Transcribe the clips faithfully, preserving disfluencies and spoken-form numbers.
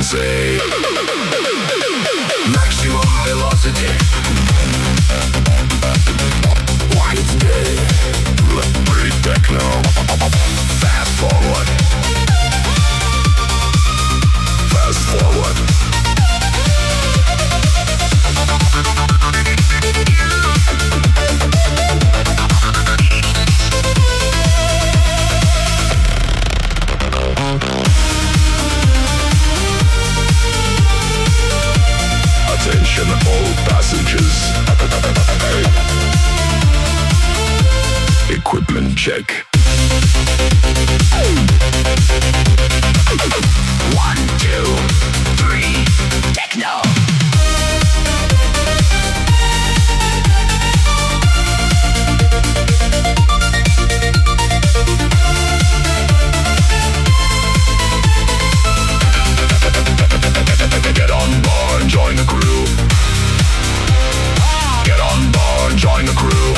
ecstasy. Maximum velocity. White day. Pretty techno. Fast forward. Fast forward. Attention all passengers. Equipment check. One, two, three, techno. Get on board, join the crew. Get on board, join the crew.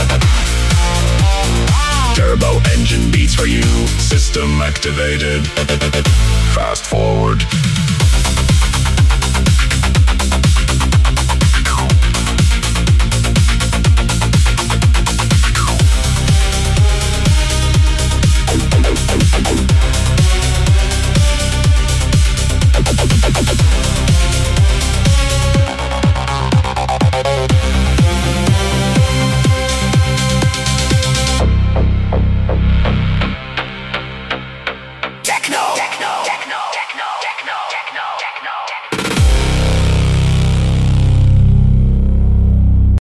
Turbo engine beats for you. System activated. Fast forward.